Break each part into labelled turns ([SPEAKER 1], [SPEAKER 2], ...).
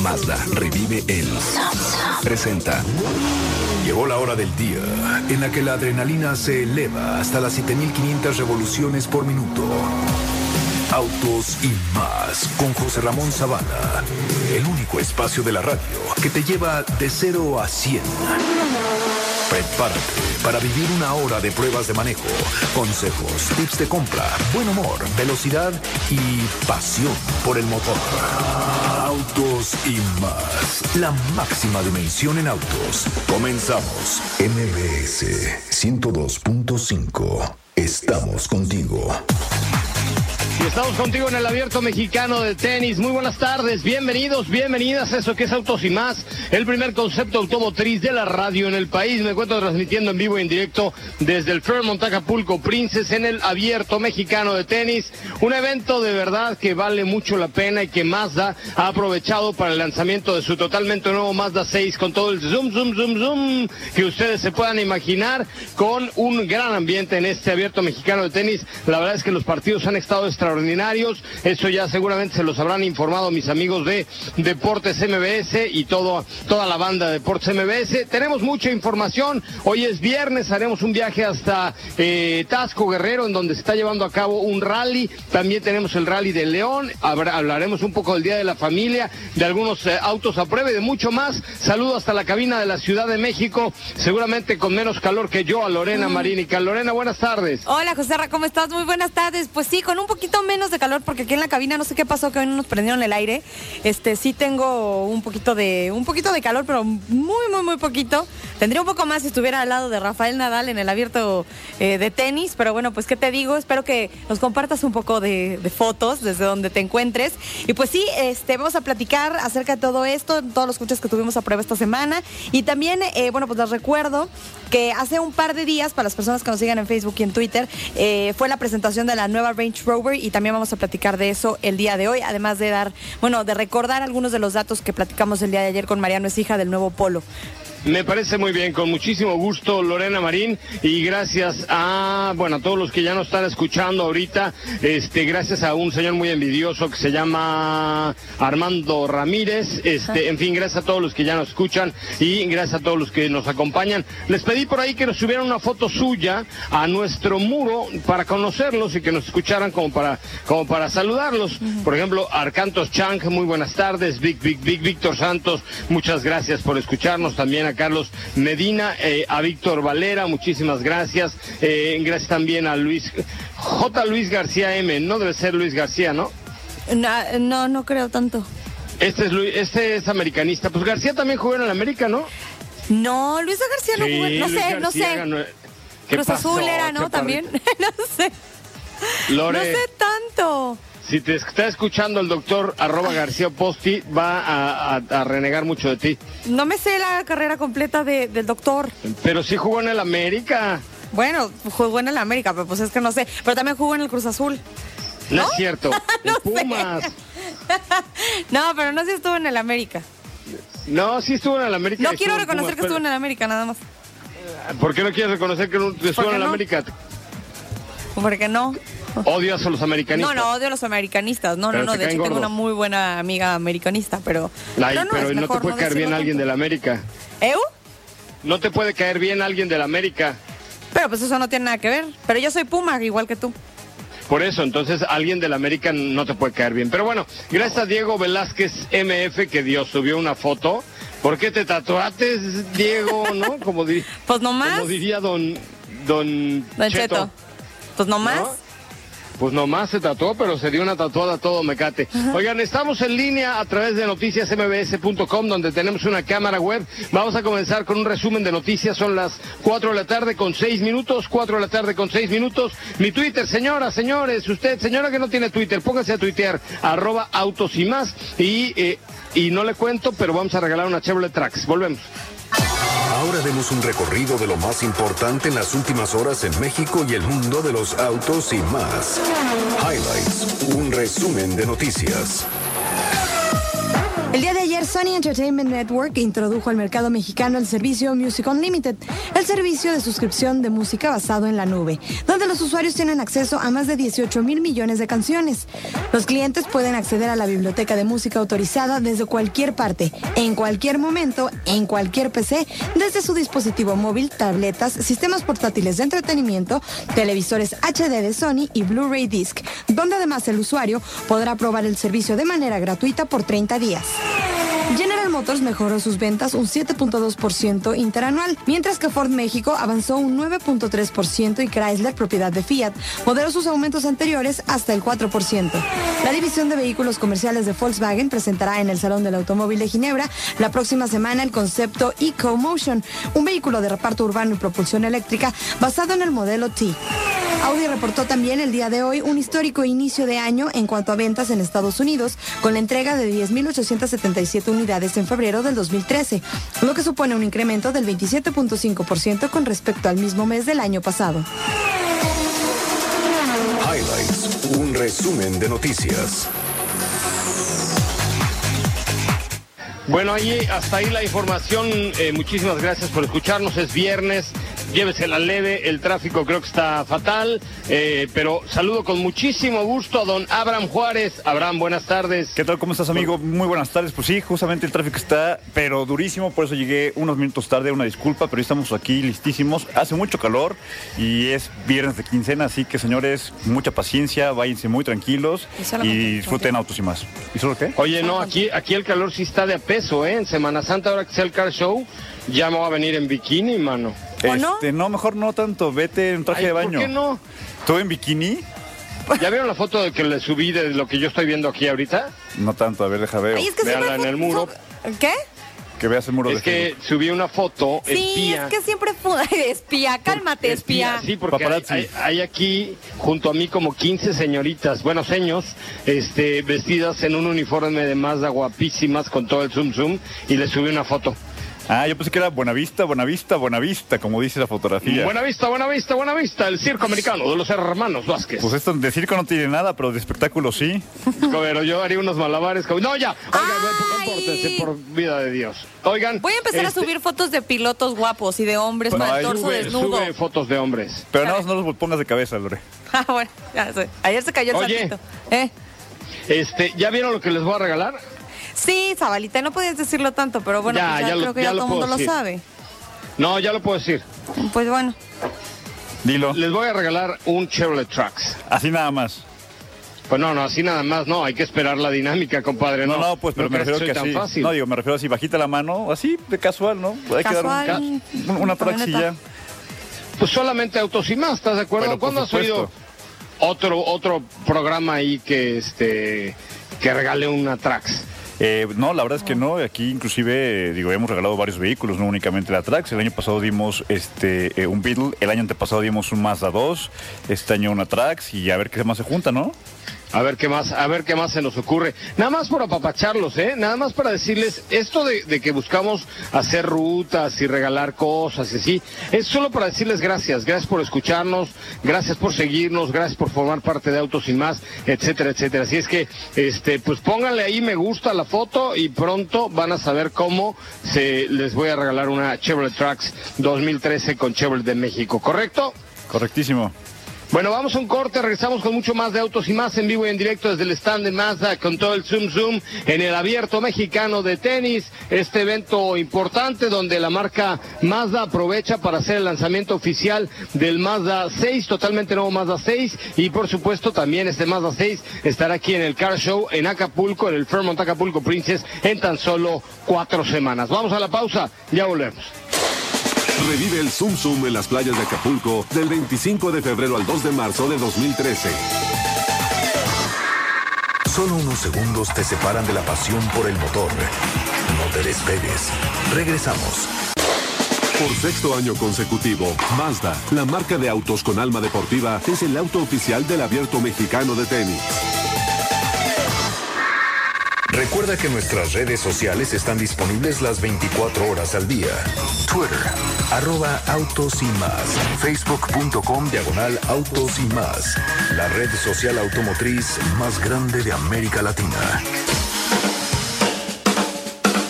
[SPEAKER 1] Mazda revive el presenta. Llegó la hora del día en la que la adrenalina se eleva hasta las 7,500 revoluciones por minuto. Autos y más con José Ramón Zavala, el único espacio de la radio que te lleva de 0 a 100. Prepárate para vivir una hora de pruebas de manejo, consejos, tips de compra, buen humor, velocidad y pasión por el motor. Autos y más, la máxima dimensión en autos. Comenzamos. MBS 102.5. Estamos contigo.
[SPEAKER 2] Y estamos contigo en el Abierto Mexicano de Tenis. Muy buenas tardes, bienvenidos, bienvenidas a eso que es Autos y Más, el primer concepto automotriz de la radio en el país. Me encuentro transmitiendo en vivo y en directo desde el Fairmont Acapulco Princess en el Abierto Mexicano de Tenis. Un evento de verdad que vale mucho la pena y que Mazda ha aprovechado para el lanzamiento de su totalmente nuevo Mazda 6 con todo el zoom que ustedes se puedan imaginar, con un gran ambiente en este Abierto Mexicano de Tenis. La verdad es que los partidos han estado extraordinarios. Eso ya seguramente se los habrán informado mis amigos de Deportes MBS y toda la banda de Deportes MBS. Tenemos mucha información. Hoy es viernes, haremos un viaje hasta Taxco Guerrero, en donde se está llevando a cabo un rally. También tenemos el rally de León. Hablaremos un poco del Día de la Familia, de algunos autos a prueba y de mucho más. Saludo hasta la cabina de la Ciudad de México, seguramente con menos calor que yo, a Lorena Marínica. Lorena, buenas tardes.
[SPEAKER 3] Hola, José Ra, ¿cómo estás? Muy buenas tardes. Pues sí, con un poquito menos de calor, porque aquí en la cabina no sé qué pasó, que hoy no nos prendieron el aire. Sí tengo un poquito de calor, pero muy poquito. Tendría un poco más si estuviera al lado de Rafael Nadal en el Abierto de tenis, pero bueno, pues qué te digo, espero que nos compartas un poco de fotos desde donde te encuentres. Y pues sí, vamos a platicar acerca de todo esto, todos los coches que tuvimos a prueba esta semana. Y también, bueno, pues les recuerdo que hace un par de días, para las personas que nos sigan en Facebook y en Twitter, fue la presentación de la nueva Range Rover, y también vamos a platicar de eso el día de hoy, además de de recordar algunos de los datos que platicamos el día de ayer con Mariano Ecija del nuevo Polo.
[SPEAKER 2] Me parece muy bien, con muchísimo gusto, Lorena Marín, y gracias a todos los que ya nos están escuchando ahorita, gracias a un señor muy envidioso que se llama Armando Ramírez, en fin, gracias a todos los que ya nos escuchan y gracias a todos los que nos acompañan. Les pedí por ahí que nos subieran una foto suya a nuestro muro para conocerlos y que nos escucharan como para saludarlos. Por ejemplo, Arcantos Chang, muy buenas tardes. Víctor Santos, muchas gracias por escucharnos. También a Carlos Medina, a Víctor Valera, muchísimas gracias. Gracias también a Luis García M. No debe ser Luis García, ¿no?
[SPEAKER 3] No creo tanto.
[SPEAKER 2] Este es americanista. Pues García también jugó en el América, ¿no?
[SPEAKER 3] No, Luis García no jugó. No sé.
[SPEAKER 2] Ganó.
[SPEAKER 3] Cruz Azul era, ¿no? También. No sé.
[SPEAKER 2] Lore,
[SPEAKER 3] no sé tanto.
[SPEAKER 2] Si te está escuchando el doctor @García Posti, va a renegar mucho de ti.
[SPEAKER 3] No me sé la carrera completa del doctor.
[SPEAKER 2] Pero sí jugó en el América.
[SPEAKER 3] Bueno, jugó en el América, pero pues es que no sé. Pero también jugó en el Cruz Azul.
[SPEAKER 2] No es cierto.
[SPEAKER 3] No
[SPEAKER 2] en Pumas.
[SPEAKER 3] No, pero no sé si estuvo en el América.
[SPEAKER 2] No, sí estuvo en el América.
[SPEAKER 3] No quiero reconocer que estuvo en el América, nada más.
[SPEAKER 2] ¿Por qué no quieres reconocer que estuvo en el América?
[SPEAKER 3] Porque no.
[SPEAKER 2] ¿Odias a los americanistas?
[SPEAKER 3] No odio a los americanistas. No. De hecho, tengo una muy buena amiga americanista, pero
[SPEAKER 2] pero no te puede caer bien alguien del América.
[SPEAKER 3] ¿Eu?
[SPEAKER 2] No te puede caer bien alguien del América.
[SPEAKER 3] Pero pues eso no tiene nada que ver. Pero yo soy Puma, igual que tú.
[SPEAKER 2] Por eso, entonces, alguien del América no te puede caer bien. Pero bueno, gracias a Diego Velázquez MF, que Dios subió una foto. ¿Por qué te tatuaste, Diego, no?
[SPEAKER 3] Pues nomás.
[SPEAKER 2] Como diría don
[SPEAKER 3] Cheto. Pues nomás.
[SPEAKER 2] ¿No? Pues nomás se tatuó, pero se dio una tatuada todo mecate. Oigan, estamos en línea a través de noticiasmbs.com, donde tenemos una cámara web. Vamos a comenzar con un resumen de noticias. Son las 4 de la tarde con 6 minutos. 4 de la tarde con 6 minutos. Mi Twitter, señores, usted, señora que no tiene Twitter, póngase a tuitear, @autos y más. Y no le cuento, pero vamos a regalar una Chevrolet Trax. Volvemos.
[SPEAKER 1] Ahora demos un recorrido de lo más importante en las últimas horas en México y el mundo de los autos y más. Highlights, un resumen de noticias.
[SPEAKER 3] El día de ayer Sony Entertainment Network introdujo al mercado mexicano el servicio Music Unlimited, el servicio de suscripción de música basado en la nube, donde los usuarios tienen acceso a más de 18,000 millones de canciones. Los clientes pueden acceder a la biblioteca de música autorizada desde cualquier parte, en cualquier momento, en cualquier PC, desde su dispositivo móvil, tabletas, sistemas portátiles de entretenimiento, televisores HD de Sony y Blu-ray Disc, donde además el usuario podrá probar el servicio de manera gratuita por 30 días. General Motors mejoró sus ventas un 7.2% interanual, mientras que Ford México avanzó un 9.3% y Chrysler, propiedad de Fiat, moderó sus aumentos anteriores hasta el 4%. La división de vehículos comerciales de Volkswagen presentará en el Salón del Automóvil de Ginebra la próxima semana el concepto EcoMotion, un vehículo de reparto urbano y propulsión eléctrica basado en el modelo T. Audi reportó también el día de hoy un histórico inicio de año en cuanto a ventas en Estados Unidos, con la entrega de 10.877 unidades en febrero del 2013, lo que supone un incremento del 27.5% con respecto al mismo mes del año pasado.
[SPEAKER 1] Highlights, un resumen de noticias.
[SPEAKER 2] Bueno, hasta ahí la información. Muchísimas gracias por escucharnos. Es viernes. Llévesela leve, el tráfico creo que está fatal, pero saludo con muchísimo gusto a don Abraham Juárez. Abraham, buenas tardes.
[SPEAKER 4] ¿Qué tal? ¿Cómo estás, amigo? Muy buenas tardes. Pues sí, justamente el tráfico está, pero durísimo, por eso llegué unos minutos tarde, una disculpa, pero estamos aquí listísimos. Hace mucho calor y es viernes de quincena, así que, señores, mucha paciencia, váyanse muy tranquilos y disfruten Autos y Más. ¿Y solo qué?
[SPEAKER 2] Oye, no, aquí el calor sí está de a peso, ¿eh? En Semana Santa, ahora que sea el car show, ya me va a venir en bikini, mano.
[SPEAKER 4] No, mejor no tanto, vete en traje de baño.
[SPEAKER 2] ¿Por qué no?
[SPEAKER 4] ¿Tú en bikini?
[SPEAKER 2] ¿Ya vieron la foto de que le subí de lo que yo estoy viendo aquí ahorita?
[SPEAKER 4] No tanto, a ver, deja ver.
[SPEAKER 2] Véanla en el muro.
[SPEAKER 3] ¿Qué?
[SPEAKER 4] Que veas el muro de
[SPEAKER 2] que subí una foto espía.
[SPEAKER 3] Sí, es que siempre espía, cálmate, espía.
[SPEAKER 2] Sí, porque hay aquí, junto a mí, como 15 señoritas, bueno, seños, vestidas en un uniforme de Mazda guapísimas con todo el zoom, y les subí una foto.
[SPEAKER 4] Ah, yo pensé que era Buenavista, como dice la fotografía.
[SPEAKER 2] Buenavista, el circo americano de los hermanos Vázquez.
[SPEAKER 4] Pues esto de circo no tiene nada, pero de espectáculo sí.
[SPEAKER 2] Pero yo haría unos malabares. No, ya. Oigan, compórtense, por vida de Dios. Oigan.
[SPEAKER 3] Voy a empezar a subir fotos de pilotos guapos y de hombres con el torso desnudo.
[SPEAKER 2] Sube fotos de hombres.
[SPEAKER 4] Pero no los pongas de cabeza, Lore.
[SPEAKER 3] Bueno, ya sé. Ayer se cayó el saltito.
[SPEAKER 2] ¿Ya vieron lo que les voy a regalar?
[SPEAKER 3] Sí, Zabalita, no podías decirlo tanto, pero bueno, ya creo que ya todo el mundo lo sabe.
[SPEAKER 2] No, ya lo puedo decir.
[SPEAKER 3] Pues bueno.
[SPEAKER 4] Dilo.
[SPEAKER 2] Les voy a regalar un Chevrolet Trax.
[SPEAKER 4] Así nada más.
[SPEAKER 2] Pues no, así nada más, no, hay que esperar la dinámica, compadre.
[SPEAKER 4] No, pues, pero me refiero que así.
[SPEAKER 2] Fácil.
[SPEAKER 4] No, me refiero así, bajita la mano, así, de casual, ¿no? Hay
[SPEAKER 3] casual,
[SPEAKER 4] que dar una Trax y ya.
[SPEAKER 2] Pues solamente Autos y Más, ¿estás de acuerdo?
[SPEAKER 4] Bueno,
[SPEAKER 2] ¿Cuándo has oído otro programa ahí que regale una Trax?
[SPEAKER 4] No, la verdad es que no. Aquí inclusive, hemos regalado varios vehículos, no únicamente la Trax. El año pasado dimos un Beetle, el año antepasado dimos un Mazda 2, este año una Trax, y a ver qué más se junta, ¿no?
[SPEAKER 2] A ver qué más se nos ocurre. Nada más por apapacharlos, nada más para decirles esto de que buscamos hacer rutas y regalar cosas y así. Es solo para decirles gracias por escucharnos, gracias por seguirnos, gracias por formar parte de Autos y Más, etcétera, etcétera. Así es que, pues pónganle ahí me gusta a la foto y pronto van a saber cómo les voy a regalar una Chevrolet Trax 2013 con Chevrolet de México, ¿correcto?
[SPEAKER 4] Correctísimo.
[SPEAKER 2] Bueno, vamos a un corte, regresamos con mucho más de Autos y Más en vivo y en directo desde el stand de Mazda con todo el zoom en el Abierto Mexicano de Tenis, este evento importante donde la marca Mazda aprovecha para hacer el lanzamiento oficial del Mazda 6, totalmente nuevo Mazda 6, y por supuesto también este Mazda 6 estará aquí en el Car Show en Acapulco, en el Fairmont Acapulco Princess, en tan solo 4 semanas. Vamos a la pausa, ya volvemos.
[SPEAKER 5] Revive el Zoom Zoom en las playas de Acapulco del 25 de febrero al 2 de marzo de 2013.
[SPEAKER 1] Solo unos segundos te separan de la pasión por el motor. No te despegues. Regresamos.
[SPEAKER 5] Por 6º año consecutivo, Mazda, la marca de autos con alma deportiva, es el auto oficial del Abierto Mexicano de Tenis.
[SPEAKER 1] Recuerda que nuestras redes sociales están disponibles las 24 horas al día. Twitter, @Autos y Más. Facebook.com/Autos y Más. La red social automotriz más grande de América Latina.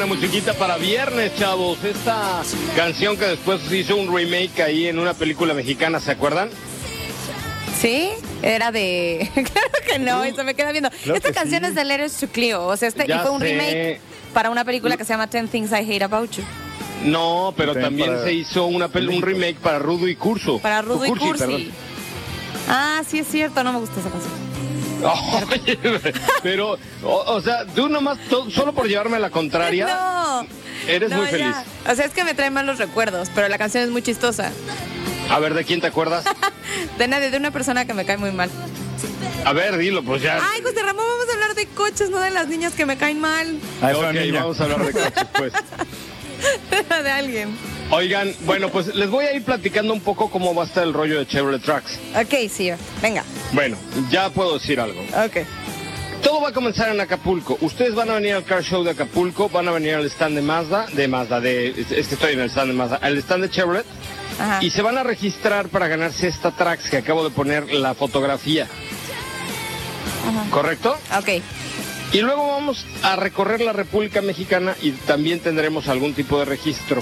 [SPEAKER 2] buena musiquita para viernes, chavos. Esta canción que después hizo un remake ahí en una película mexicana, ¿se acuerdan?
[SPEAKER 3] ¿Sí? Era de... Claro que no, eso me queda viendo.
[SPEAKER 4] Claro
[SPEAKER 3] Esta
[SPEAKER 4] que
[SPEAKER 3] canción
[SPEAKER 4] sí.
[SPEAKER 3] es de Letters to Cleo, o sea, y
[SPEAKER 2] Ya
[SPEAKER 3] fue un
[SPEAKER 2] sé.
[SPEAKER 3] remake para una película que se llama 10 Things I Hate About You.
[SPEAKER 2] No, pero
[SPEAKER 4] También
[SPEAKER 2] también
[SPEAKER 4] para-
[SPEAKER 2] se hizo un remake para Rudo y Curso.
[SPEAKER 3] Para Rudo y Cursi.
[SPEAKER 2] perdón.
[SPEAKER 3] Ah, sí es cierto, no me gusta esa canción.
[SPEAKER 2] Oye, pero, o sea, tú nomás, solo por llevarme la contraria,
[SPEAKER 3] No.
[SPEAKER 2] eres
[SPEAKER 3] No,
[SPEAKER 2] muy feliz.
[SPEAKER 3] ya. O sea, es que me trae malos recuerdos, pero la canción es muy chistosa.
[SPEAKER 2] A ver, ¿de quién te acuerdas?
[SPEAKER 3] De nadie, de una persona que me cae muy mal.
[SPEAKER 2] A ver, dilo, pues ya.
[SPEAKER 3] Ay, José Ramón, vamos a hablar de coches, no de las niñas que me caen mal.
[SPEAKER 4] Ah, es
[SPEAKER 2] Ok,
[SPEAKER 4] una niña.
[SPEAKER 2] vamos a hablar de coches, pues.
[SPEAKER 3] De alguien.
[SPEAKER 2] Oigan, bueno, pues les voy a ir platicando un poco cómo va a estar el rollo de Chevrolet Trax.
[SPEAKER 3] Ok, sí, venga.
[SPEAKER 2] Bueno, ya puedo decir algo.
[SPEAKER 3] Ok.
[SPEAKER 2] Todo va a comenzar en Acapulco. Ustedes van a venir al Car Show de Acapulco, van a venir al stand de Mazda, es que estoy en el stand de Mazda, al stand de Chevrolet,
[SPEAKER 3] Ajá.
[SPEAKER 2] y se van a registrar para ganarse esta Trax que acabo de poner la fotografía. ¿Correcto?
[SPEAKER 3] Ok.
[SPEAKER 2] Y luego vamos a recorrer la República Mexicana y también tendremos algún tipo de registro.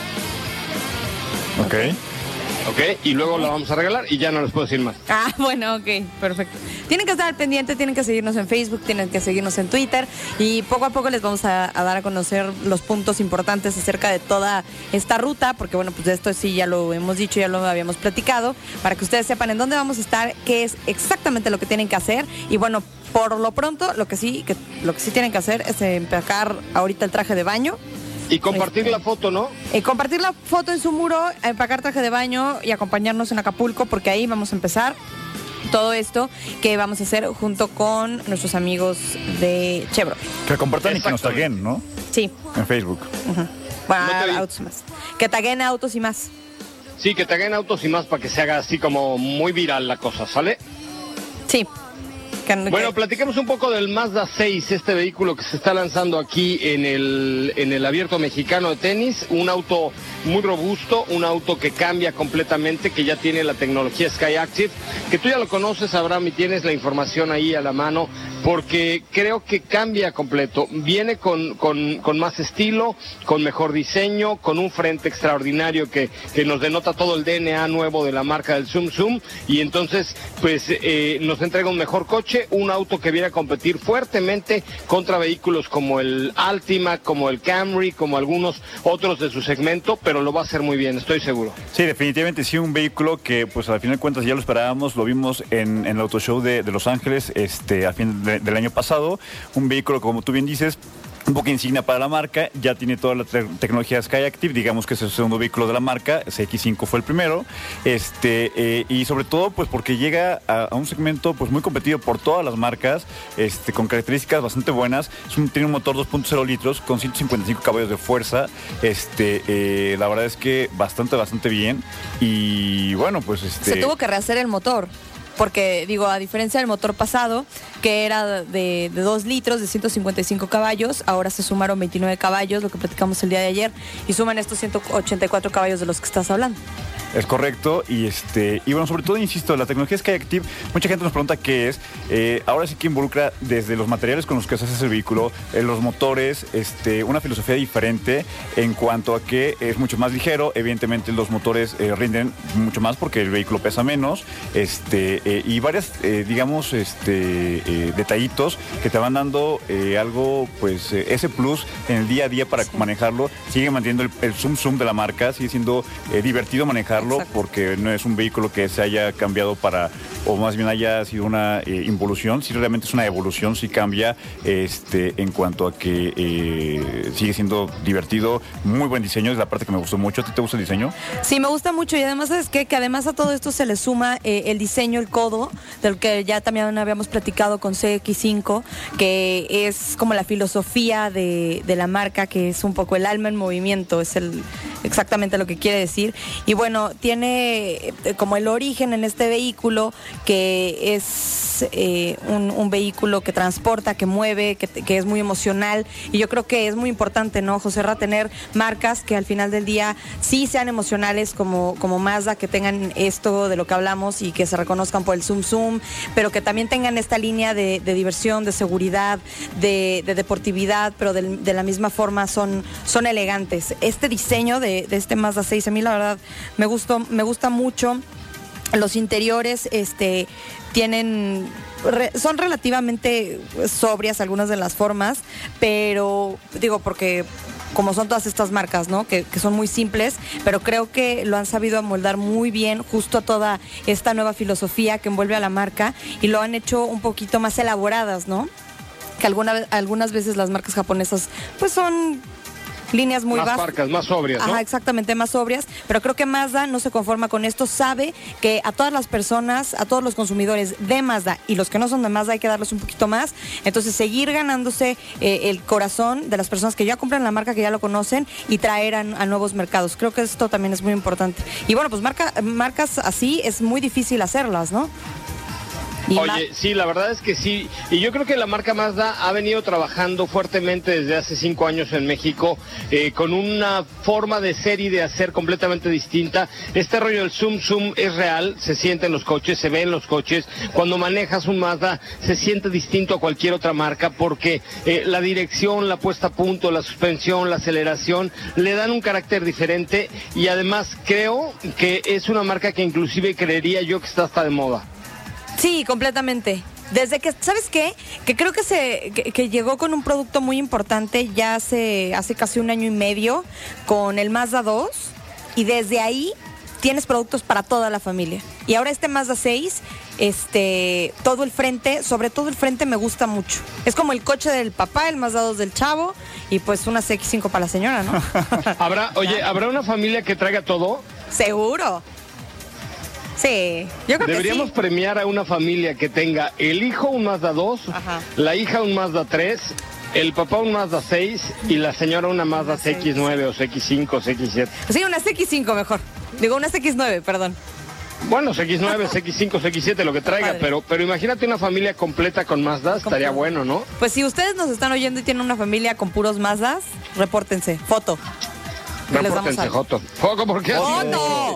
[SPEAKER 4] Ok.
[SPEAKER 2] ¿Ok? Y luego la vamos a regalar y ya no les puedo decir más.
[SPEAKER 3] Ah, bueno, ok, perfecto. Tienen que estar al pendiente, tienen que seguirnos en Facebook, tienen que seguirnos en Twitter y poco a poco les vamos a dar a conocer los puntos importantes acerca de toda esta ruta, porque bueno, pues de esto sí ya lo hemos dicho, ya lo habíamos platicado, para que ustedes sepan en dónde vamos a estar, qué es exactamente lo que tienen que hacer y bueno, por lo pronto lo que sí tienen que hacer es empacar ahorita el traje de baño.
[SPEAKER 2] Y compartir la foto, ¿no?
[SPEAKER 3] Compartir la foto en su muro, empacar traje de baño y acompañarnos en Acapulco porque ahí vamos a empezar todo esto que vamos a hacer junto con nuestros amigos de Chevrolet.
[SPEAKER 4] Que compartan y que nos
[SPEAKER 2] Exactamente.
[SPEAKER 4] taguen, ¿no?
[SPEAKER 3] Sí,
[SPEAKER 4] En Facebook.
[SPEAKER 3] bueno,
[SPEAKER 2] No te vi.
[SPEAKER 3] autos y más. Que taguen autos y más.
[SPEAKER 2] Sí, que te hagan autos y más para que se haga así como muy viral la cosa, ¿sale?
[SPEAKER 3] Sí.
[SPEAKER 2] Bueno, platiquemos un poco del Mazda 6, este vehículo que se está lanzando aquí en el Abierto Mexicano de Tenis, un auto muy robusto, un auto que cambia completamente, que ya tiene la tecnología Skyactiv, que tú ya lo conoces, Abraham, y tienes la información ahí a la mano, porque creo que cambia completo, viene con más estilo, con mejor diseño, con un frente extraordinario que nos denota todo el DNA nuevo de la marca del Zoom Zoom, y entonces pues nos entrega un mejor coche, un auto que viene a competir fuertemente contra vehículos como el Altima, como el Camry, como algunos otros de su segmento, pero lo va a hacer muy bien, estoy seguro.
[SPEAKER 4] Sí, definitivamente sí, un vehículo que pues al final de cuentas ya lo esperábamos, lo vimos en el Auto Show de Los Ángeles a fin del año pasado, un vehículo como tú bien dices, un poco insignia para la marca, ya tiene toda la tecnología Skyactiv, digamos que es el segundo vehículo de la marca, CX5 fue el primero, y sobre todo pues porque llega a un segmento pues muy competido por todas las marcas, con características bastante buenas, tiene un motor 2.0 litros con 155 caballos de fuerza, la verdad es que bastante bien, y bueno pues
[SPEAKER 3] Se tuvo que rehacer el motor. Porque, digo, a diferencia del motor pasado, que era de 2 litros, de 155 caballos, ahora se sumaron 29 caballos, lo que platicamos el día de ayer, y suman estos 184 caballos de los que estás hablando.
[SPEAKER 4] Es correcto, y bueno, sobre todo, insisto, la tecnología Skyactiv, mucha gente nos pregunta qué es. Ahora sí que involucra desde los materiales con los que se hace el vehículo, los motores, una filosofía diferente en cuanto a que es mucho más ligero. Evidentemente los motores rinden mucho más porque el vehículo pesa menos, y varias, digamos, detallitos que te van dando algo, pues, ese plus en el día a día para manejarlo. Sigue manteniendo el zoom de la marca, sigue siendo divertido manejarlo. Exacto. Porque no es un vehículo que se haya cambiado o más bien haya sido una involución, sí realmente es una evolución, sí cambia en cuanto a que sigue siendo divertido, muy buen diseño, es la parte que me gustó mucho. ¿A ti te gusta el diseño?
[SPEAKER 3] Sí, me gusta mucho, y además es que además a todo esto se le suma el diseño, el codo, del que ya también habíamos platicado con CX5, que es como la filosofía de la marca, que es un poco el alma en movimiento, es exactamente lo que quiere decir. Y bueno, tiene como el origen en este vehículo que es un vehículo que transporta, que mueve, que es muy emocional. Y yo creo que es muy importante, ¿no, Joserra, tener marcas que al final del día sí sean emocionales como Mazda, que tengan esto de lo que hablamos y que se reconozcan por el Zoom Zoom, pero que también tengan esta línea de diversión, de seguridad, de deportividad, pero de la misma forma son elegantes. Este diseño de este Mazda 6, a mí la verdad me gusta mucho. Los interiores son relativamente sobrias algunas de las formas, pero digo, porque como son todas estas marcas, ¿no? Que son muy simples, pero creo que lo han sabido amoldar muy bien justo a toda esta nueva filosofía que envuelve a la marca, y lo han hecho un poquito más elaboradas, ¿no? Que algunas veces las marcas japonesas pues son líneas muy
[SPEAKER 2] más parcas, más sobrias, ¿no?
[SPEAKER 3] Ajá, exactamente, más sobrias, pero creo que Mazda no se conforma con esto, sabe que a todas las personas, a todos los consumidores de Mazda y los que no son de Mazda hay que darles un poquito más, entonces seguir ganándose el corazón de las personas que ya compran la marca, que ya lo conocen, y traer a nuevos mercados. Creo que esto también es muy importante. Y bueno, pues marcas así es muy difícil hacerlas, ¿no?
[SPEAKER 2] Oye, sí, la verdad es que sí. Y yo creo que la marca Mazda ha venido trabajando fuertemente desde hace 5 años en México, con una forma de ser y de hacer completamente distinta. Este rollo del Zoom Zoom es real, se siente en los coches, se ve en los coches. Cuando manejas un Mazda se siente distinto a cualquier otra marca, porque la dirección, la puesta a punto, la suspensión, la aceleración, le dan un carácter diferente, y además creo que es una marca que inclusive creería yo que está hasta de moda.
[SPEAKER 3] Sí, completamente. Desde que, ¿sabes qué? Que creo que llegó con un producto muy importante ya hace casi 1 año y medio con el Mazda 2, y desde ahí tienes productos para toda la familia. Y ahora este Mazda 6, todo el frente, sobre todo el frente, me gusta mucho. Es como el coche del papá, el Mazda 2 del chavo, y pues una CX-5 para la señora, ¿no?
[SPEAKER 2] ¿Habrá una familia que traiga todo?
[SPEAKER 3] Seguro. Sí, yo creo
[SPEAKER 2] Deberíamos
[SPEAKER 3] que sí.
[SPEAKER 2] premiar a una familia que tenga el hijo un Mazda 2,
[SPEAKER 3] Ajá,
[SPEAKER 2] la hija un Mazda 3, el papá un Mazda 6 y la señora una Mazda CX-9 o CX-5 o CX-7.
[SPEAKER 3] Sí, una CX-5 mejor. Digo, una CX-9, perdón.
[SPEAKER 2] Bueno, CX-9, CX-5, CX-7, lo que traiga, pero imagínate una familia completa con Mazda, estaría bueno, ¿no?
[SPEAKER 3] Pues si ustedes nos están oyendo y tienen una familia con puros Mazdas, repórtense. Foto.
[SPEAKER 2] Repórtense, Joto. ¿Foto por qué?
[SPEAKER 3] ¡Foto!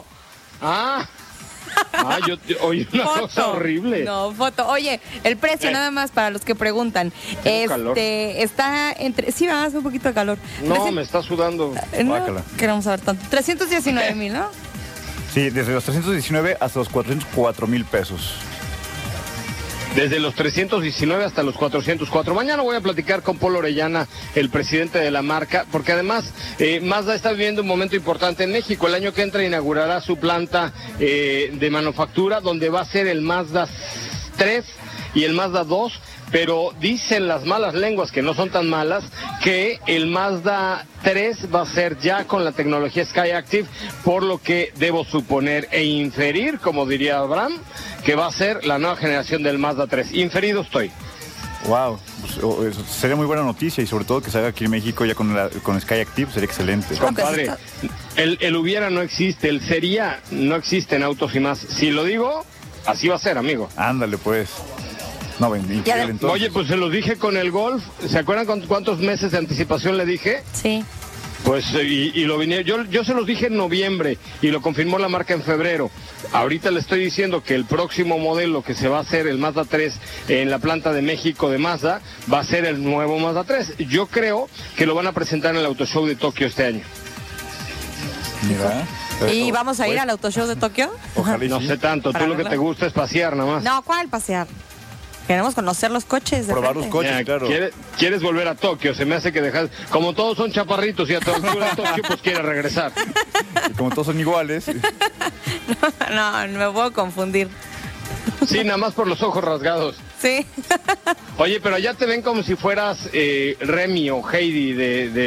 [SPEAKER 2] Oye, una cosa horrible.
[SPEAKER 3] No, foto. Oye, el precio nada más para los que preguntan.
[SPEAKER 2] Calor.
[SPEAKER 3] Está entre... Sí, va a hacer un poquito de calor.
[SPEAKER 2] No, me está sudando.
[SPEAKER 3] No, queremos saber tanto. 319,000, ¿no?
[SPEAKER 4] Sí, desde los 319 hasta los 404,000 pesos.
[SPEAKER 2] Desde los 319 hasta los 404. Mañana voy a platicar con Polo Orellana, el presidente de la marca, porque además Mazda está viviendo un momento importante en México. El año que entra inaugurará su planta de manufactura, donde va a ser el Mazda 3 y el Mazda 2, pero dicen las malas lenguas, que no son tan malas, que el Mazda 3 va a ser ya con la tecnología Skyactiv, por lo que debo suponer e inferir, como diría Abraham, que va a ser la nueva generación del Mazda 3. Inferido estoy.
[SPEAKER 4] Wow, pues, sería muy buena noticia, y sobre todo que se haga aquí en México ya con Skyactiv, sería excelente.
[SPEAKER 2] Compadre, el hubiera no existe, el sería no existe en Autos y Más. Si lo digo, así va a ser, amigo.
[SPEAKER 4] Ándale, pues. No, increíble, entonces.
[SPEAKER 2] Oye, pues se los dije con el Golf. ¿Se acuerdan cuántos meses de anticipación le dije?
[SPEAKER 3] Sí.
[SPEAKER 2] Pues y lo vine, yo se los dije en noviembre y lo confirmó la marca en febrero. Ahorita le estoy diciendo que el próximo modelo que se va a hacer, el Mazda 3, en la planta de México de Mazda, va a ser el nuevo Mazda 3. Yo creo que lo van a presentar en el Auto Show de Tokio este año.
[SPEAKER 4] Mira.
[SPEAKER 3] ¿Y vamos a ir al Auto Show de Tokio?
[SPEAKER 4] Ojalá y
[SPEAKER 2] No
[SPEAKER 4] sí.
[SPEAKER 2] sé tanto, tú lo que te gusta es pasear nada más.
[SPEAKER 3] No, ¿cuál pasear? Queremos conocer los coches.
[SPEAKER 4] Probar los coches, claro.
[SPEAKER 2] ¿Quieres volver a Tokio? Se me hace que dejas... Como todos son chaparritos y a toda altura de Tokio, pues quiere regresar.
[SPEAKER 4] Y como todos son iguales.
[SPEAKER 3] No, me puedo confundir.
[SPEAKER 2] Sí, nada más por los ojos rasgados.
[SPEAKER 3] Sí.
[SPEAKER 2] Oye, pero allá te ven como si fueras Remy o Heidi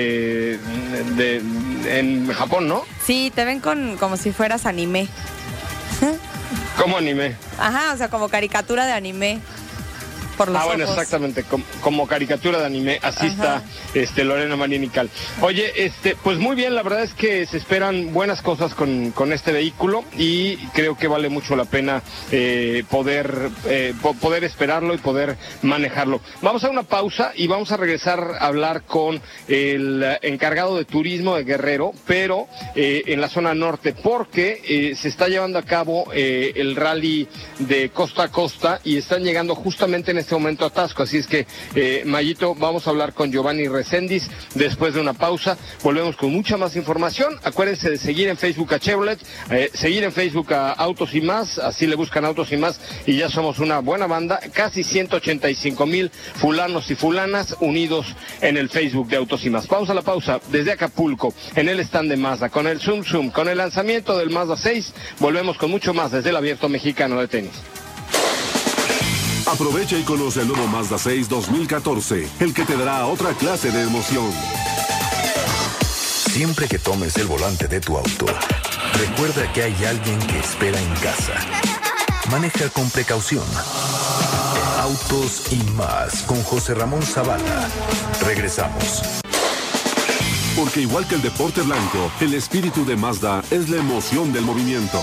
[SPEAKER 2] en Japón, ¿no?
[SPEAKER 3] Sí, te ven como si fueras anime.
[SPEAKER 2] ¿Cómo anime?
[SPEAKER 3] Ajá, o sea, como caricatura de anime. por los
[SPEAKER 2] bueno,
[SPEAKER 3] ojos.
[SPEAKER 2] exactamente, como caricatura de anime, así
[SPEAKER 3] Ajá.
[SPEAKER 2] está Lorena Marinical. Oye, pues muy bien, la verdad es que se esperan buenas cosas con este vehículo y creo que vale mucho la pena poder esperarlo y poder manejarlo. Vamos a una pausa y vamos a regresar a hablar con el encargado de turismo de Guerrero, pero en la zona norte, porque se está llevando a cabo el rally de costa a costa y están llegando justamente en este momento a Taxco, así es que Mayito, vamos a hablar con Giovanni Reséndiz después de una pausa. Volvemos con mucha más información. Acuérdense de seguir en Facebook a Chevrolet, seguir en Facebook a Autos y Más, así le buscan Autos y Más y ya somos una buena banda, casi 185,000 fulanos y fulanas unidos en el Facebook de Autos y Más. Vamos a la pausa desde Acapulco, en el stand de Mazda, con el Zoom Zoom, con el lanzamiento del Mazda 6. Volvemos con mucho más desde el Abierto Mexicano de Tenis.
[SPEAKER 5] Aprovecha y conoce el nuevo Mazda 6 2014, el que te dará otra clase de emoción.
[SPEAKER 1] Siempre que tomes el volante de tu auto, recuerda que hay alguien que espera en casa. Maneja con precaución. Autos y Más con José Ramón Zavala. Regresamos.
[SPEAKER 5] Porque igual que el deporte blanco, el espíritu de Mazda es la emoción del movimiento.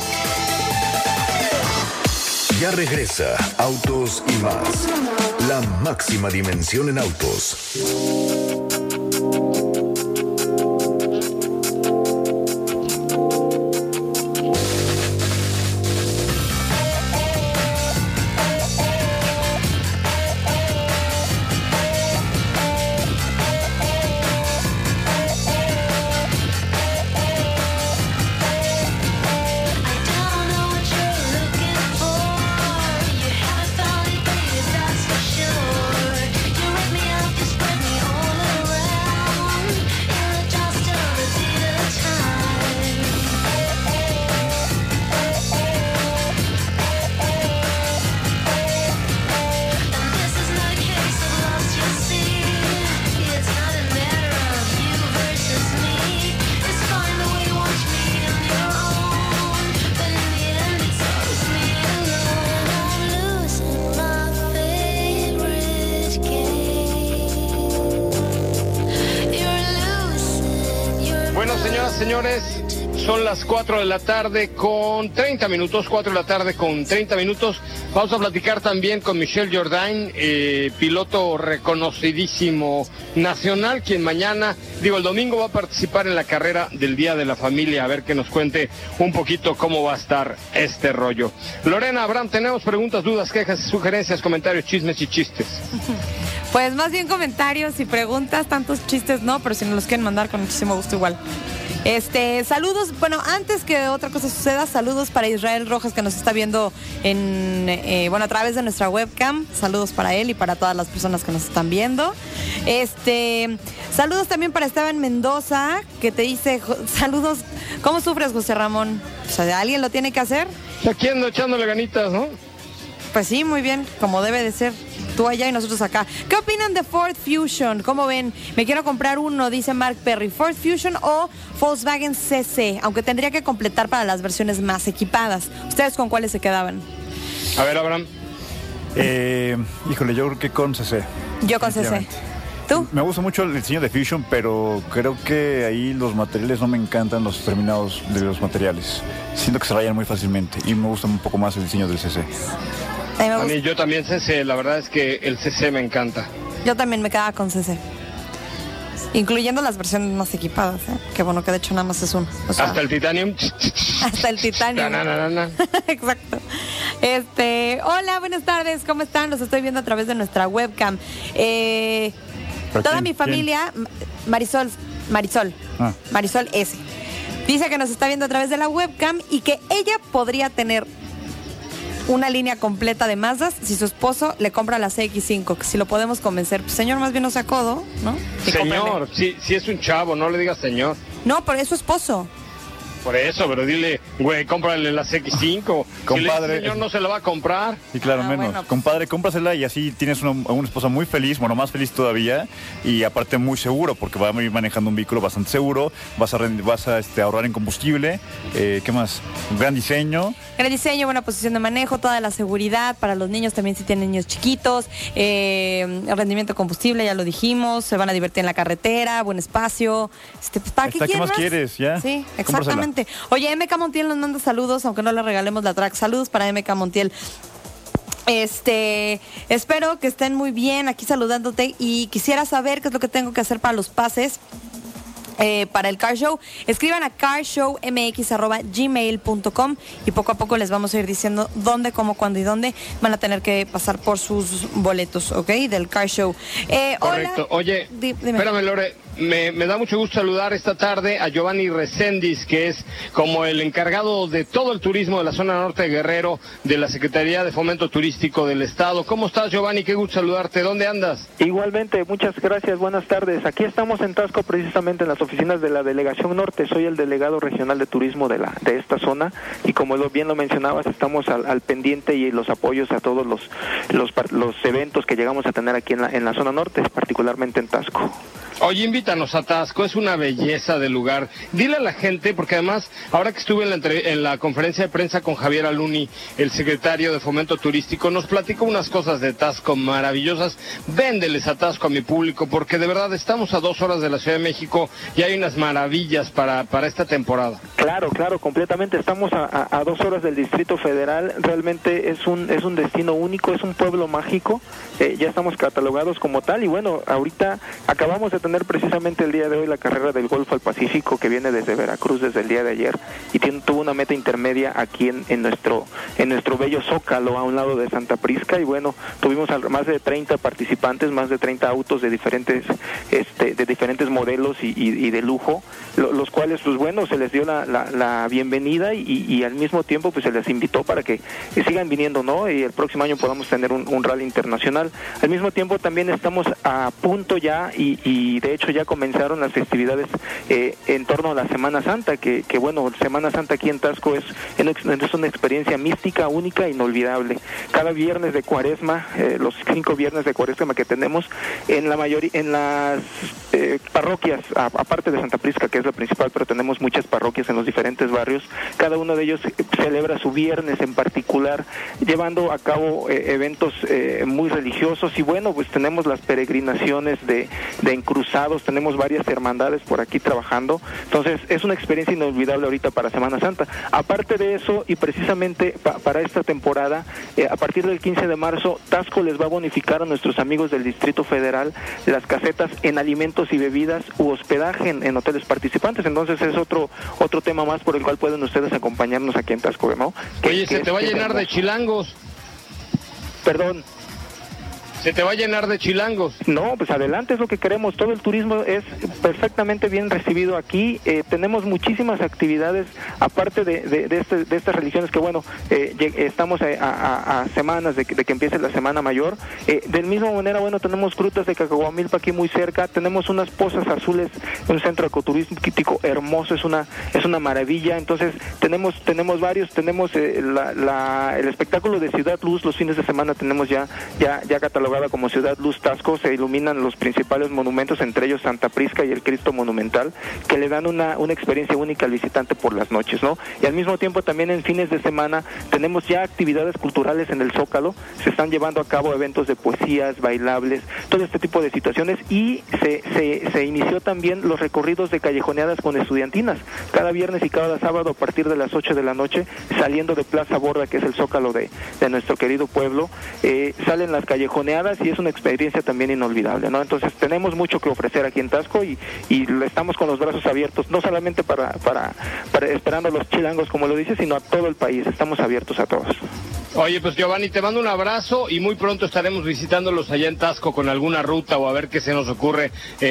[SPEAKER 1] Ya regresa Autos y Más. La máxima dimensión en autos.
[SPEAKER 2] Señores, son las 4 de la tarde con 30 minutos, 4 de la tarde con 30 minutos. Vamos a platicar también con Michel Jourdain, piloto reconocidísimo nacional, quien el domingo va a participar en la carrera del Día de la Familia, a ver que nos cuente un poquito cómo va a estar este rollo. Lorena, Abraham, tenemos preguntas, dudas, quejas, sugerencias, comentarios, chismes y chistes.
[SPEAKER 3] Pues más bien comentarios y preguntas, tantos chistes no, pero si nos los quieren mandar con muchísimo gusto igual. Saludos, bueno, antes que otra cosa suceda, saludos para Israel Rojas que nos está viendo a través de nuestra webcam. Saludos para él y para todas las personas que nos están viendo. Saludos también para Esteban Mendoza, que te dice, saludos, ¿cómo sufres, José Ramón? O sea, ¿alguien lo tiene que hacer?
[SPEAKER 2] Aquí ando echándole ganitas, ¿no?
[SPEAKER 3] Pues sí, muy bien, como debe de ser. Tú allá y nosotros acá. ¿Qué opinan de Ford Fusion? ¿Cómo ven? Me quiero comprar uno, dice Mark Perry. ¿Ford Fusion o Volkswagen CC? Aunque tendría que completar para las versiones más equipadas. ¿Ustedes con cuáles se quedaban?
[SPEAKER 2] A ver, Abraham.
[SPEAKER 4] Híjole, yo creo que con CC.
[SPEAKER 3] Yo con CC. ¿Tú?
[SPEAKER 4] Me gusta mucho el diseño de Fusion, pero creo que ahí los materiales no me encantan, los terminados de los materiales. Siento que se rayan muy fácilmente y me gusta un poco más el diseño del CC.
[SPEAKER 2] A mí yo también CC, la verdad es que el CC me encanta.
[SPEAKER 3] Yo también me quedaba con CC. Incluyendo las versiones más equipadas, ¿eh? Que bueno, que de hecho nada más es uno. O sea,
[SPEAKER 2] hasta el Titanium.
[SPEAKER 3] Hasta el Titanium. Exacto. Hola, buenas tardes, ¿cómo están? Los estoy viendo a través de nuestra webcam. Toda mi familia, Marisol S. Dice que nos está viendo a través de la webcam y que ella podría tener una línea completa de Mazdas si su esposo le compra la CX-5, que si lo podemos convencer. Pues, señor, más bien no se acodo, ¿no?
[SPEAKER 2] Señor, si es un chavo, no le digas señor.
[SPEAKER 3] No, pero es su esposo.
[SPEAKER 2] Por eso, pero dile, güey, cómprale la CX5.
[SPEAKER 4] Compadre,
[SPEAKER 2] si el señor no se la va a comprar.
[SPEAKER 4] Y claro, menos.
[SPEAKER 3] Bueno, pues.
[SPEAKER 4] Compadre, cómprasela y así tienes una esposa muy feliz, bueno, más feliz todavía, y aparte muy seguro, porque va a ir manejando un vehículo bastante seguro, vas a ahorrar en combustible, ¿qué más? Un gran diseño.
[SPEAKER 3] Gran diseño, buena posición de manejo, toda la seguridad para los niños también si tienen niños chiquitos, el rendimiento de combustible, ya lo dijimos, se van a divertir en la carretera, buen espacio. Pues, ¿para
[SPEAKER 4] ¿Qué más quieres? ¿Ya?
[SPEAKER 3] Sí,
[SPEAKER 4] Cómprasela.
[SPEAKER 3] exactamente. Oye, MK Montiel nos manda saludos, aunque no le regalemos la track. Saludos para MK Montiel. Espero que estén muy bien aquí saludándote y quisiera saber qué es lo que tengo que hacer para los pases. Para el Car Show, escriban a carshowmx@gmail.com y poco a poco les vamos a ir diciendo dónde, cómo, cuándo y dónde van a tener que pasar por sus boletos, ¿ok? Del Car Show.
[SPEAKER 2] Correcto.
[SPEAKER 3] Hola.
[SPEAKER 2] Oye,
[SPEAKER 3] Dime.
[SPEAKER 2] espérame, Lore. Me da mucho gusto saludar esta tarde a Giovanni Reséndiz, que es como el encargado de todo el turismo de la zona norte de Guerrero, de la Secretaría de Fomento Turístico del Estado. ¿Cómo estás, Giovanni? Qué gusto saludarte. ¿Dónde andas?
[SPEAKER 6] Igualmente, muchas gracias, buenas tardes. Aquí estamos en Taxco, precisamente en las oficinas de la Delegación Norte. Soy el delegado regional de turismo de esta zona y como bien lo mencionabas, estamos al pendiente y los apoyos a todos los eventos que llegamos a tener aquí en la zona norte, particularmente en Taxco.
[SPEAKER 2] Oye, invítanos a Taxco, es una belleza de lugar. Dile a la gente, porque además, ahora que estuve en la conferencia de prensa con Javier Aluni, el secretario de Fomento Turístico, nos platicó unas cosas de Taxco maravillosas. Véndeles a Taxco a mi público, porque de verdad estamos a 2 horas de la Ciudad de México y hay unas maravillas para esta temporada.
[SPEAKER 6] Claro, completamente. Estamos a 2 horas del Distrito Federal. Realmente es un destino único, es un pueblo mágico. Ya estamos catalogados como tal y bueno, ahorita acabamos de tener precisamente el día de hoy la carrera del Golfo al Pacífico que viene desde Veracruz desde el día de ayer y tuvo una meta intermedia aquí en nuestro bello Zócalo a un lado de Santa Prisca y bueno, tuvimos más de 30 participantes, más de 30 autos de diferentes modelos y de lujo, los cuales pues bueno, se les dio la bienvenida y al mismo tiempo pues se les invitó para que sigan viniendo, ¿no? Y el próximo año podamos tener un rally internacional. Al mismo tiempo también estamos a punto ya y de hecho ya comenzaron las festividades en torno a la Semana Santa, que bueno, Semana Santa aquí en Taxco es una experiencia mística, única, inolvidable. Cada viernes de Cuaresma, los 5 viernes de Cuaresma que tenemos, en las parroquias, aparte de Santa Prisca, que es la principal, pero tenemos muchas parroquias en los diferentes barrios, cada uno de ellos celebra su viernes en particular, llevando a cabo eventos muy religiosos y bueno, pues tenemos las peregrinaciones de encruzados, tenemos varias hermandades por aquí trabajando, entonces es una experiencia inolvidable ahorita para Semana Santa. Aparte de eso, y precisamente para esta temporada, a partir del 15 de marzo, Taxco les va a bonificar a nuestros amigos del Distrito Federal las casetas en alimentos y bebidas u hospedaje en hoteles participantes, entonces es otro tema más por el cual pueden ustedes acompañarnos aquí en Taxco, ¿no?
[SPEAKER 2] Oye, se te va a llenar de chilangos.
[SPEAKER 6] Perdón.
[SPEAKER 2] Se te va a llenar de chilangos.
[SPEAKER 6] No, pues adelante, es lo que queremos. Todo el turismo es perfectamente bien recibido aquí. Tenemos muchísimas actividades, aparte de estas religiones que, bueno, estamos a semanas de que empiece la Semana Mayor. Del mismo manera, bueno, tenemos grutas de Cacahuamilpa aquí muy cerca. Tenemos unas pozas azules, un centro ecoturístico hermoso, es una maravilla. Entonces, tenemos varios. Tenemos el espectáculo de Ciudad Luz, los fines de semana tenemos ya catalogado como Ciudad Luz Taxco, se iluminan los principales monumentos, entre ellos Santa Prisca y el Cristo Monumental, que le dan una experiencia única al visitante por las noches, ¿no? Y al mismo tiempo también en fines de semana tenemos ya actividades culturales en el Zócalo, se están llevando a cabo eventos de poesías, bailables, todo este tipo de situaciones y se inició también los recorridos de callejoneadas con estudiantinas, cada viernes y cada sábado a partir de las 8 de la noche, saliendo de Plaza Borda, que es el Zócalo de nuestro querido pueblo, salen las callejoneadas y es una experiencia también inolvidable, ¿no? Entonces tenemos mucho que ofrecer aquí en Taxco y estamos con los brazos abiertos, no solamente para esperando a los chilangos, como lo dice, sino a todo el país, estamos abiertos a todos.
[SPEAKER 2] Oye, pues Giovanni, te mando un abrazo y muy pronto estaremos visitándolos allá en Taxco con alguna ruta o a ver qué se nos ocurre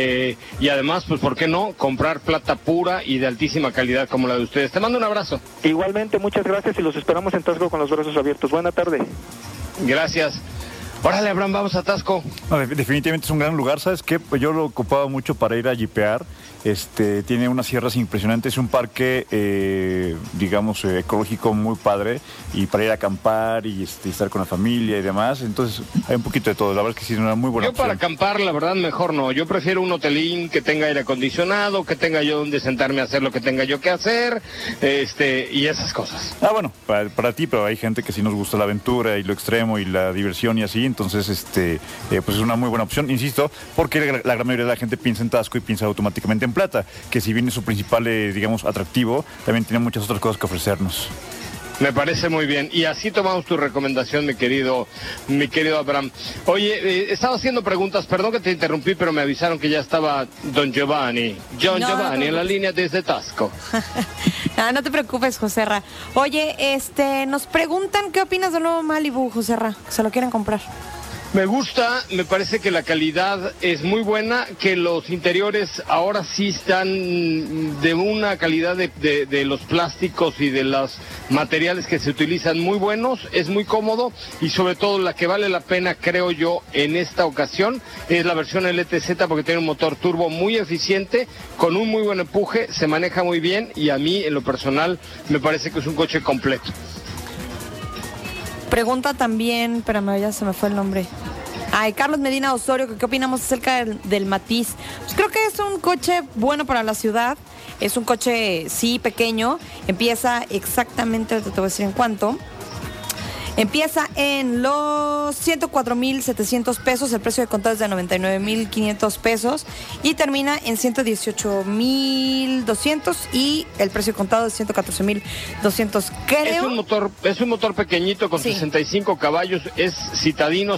[SPEAKER 2] y además, pues, ¿por qué no? Comprar plata pura y de altísima calidad como la de ustedes. Te mando un abrazo.
[SPEAKER 6] Igualmente, muchas gracias y los esperamos en Taxco con los brazos abiertos. Buena tarde.
[SPEAKER 2] Gracias. Órale, Abraham, vamos a Tasco.
[SPEAKER 4] No, definitivamente es un gran lugar, ¿sabes qué? Pues yo lo ocupaba mucho para ir a jipear. Tiene unas sierras impresionantes, es un parque, digamos, ecológico muy padre, y para ir a acampar y estar con la familia y demás. Entonces, hay un poquito de todo. La verdad es que sí es una muy buena opción.
[SPEAKER 2] Para acampar, la verdad, mejor no. Yo prefiero un hotelín que tenga aire acondicionado, que tenga yo donde sentarme a hacer lo que tenga yo que hacer, y esas cosas.
[SPEAKER 4] Bueno, para ti, pero hay gente que sí nos gusta la aventura y lo extremo y la diversión y así. Entonces, pues es una muy buena opción, insisto, porque la gran mayoría de la gente piensa en Tasco y piensa automáticamente en Plata, que si bien es su principal, digamos, atractivo, también tiene muchas otras cosas que ofrecernos.
[SPEAKER 2] Me parece muy bien. Y así tomamos tu recomendación, mi querido Abraham. Oye, estaba haciendo preguntas, perdón que te interrumpí, pero me avisaron que ya estaba Don Giovanni. Giovanni en la línea desde Tasco.
[SPEAKER 3] No te preocupes, Joserra. Oye, nos preguntan qué opinas del nuevo Malibu, Joserra, que se lo quieren comprar.
[SPEAKER 2] Me gusta, me parece que la calidad es muy buena, que los interiores ahora sí están de una calidad de los plásticos y de los materiales que se utilizan muy buenos, es muy cómodo, y sobre todo la que vale la pena, creo yo, en esta ocasión es la versión LTZ, porque tiene un motor turbo muy eficiente, con un muy buen empuje, se maneja muy bien, y a mí en lo personal me parece que es un coche completo.
[SPEAKER 3] Pregunta también, espérame, ya se me fue el nombre. Carlos Medina Osorio, ¿qué opinamos acerca del Matiz? Pues creo que es un coche bueno para la ciudad. Es un coche, sí, pequeño. Empieza exactamente, te voy a decir en cuánto. Empieza en los 104,700 pesos, el precio de contado es de 99,500 pesos y termina en 118,200 y el precio de contado es 114,200, creo.
[SPEAKER 2] Es un motor pequeñito con 65 caballos, es citadino,